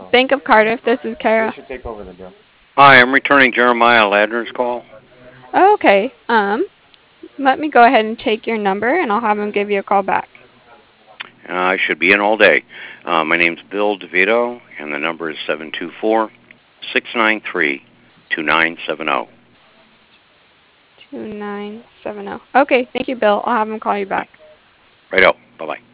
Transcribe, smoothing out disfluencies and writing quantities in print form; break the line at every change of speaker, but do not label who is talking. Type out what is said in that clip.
Bank of Cardiff. This is Kara.
Hi, I'm returning Jeremiah Ladner's call.
Oh, okay. Let me go ahead and take your number, and I'll have him give you a call back.
I should be in all day. My name's Bill DeVito, and the number is 724-693-2970.
2970. Okay, thank you, Bill. I'll have him call you back.
Righto. Bye-bye.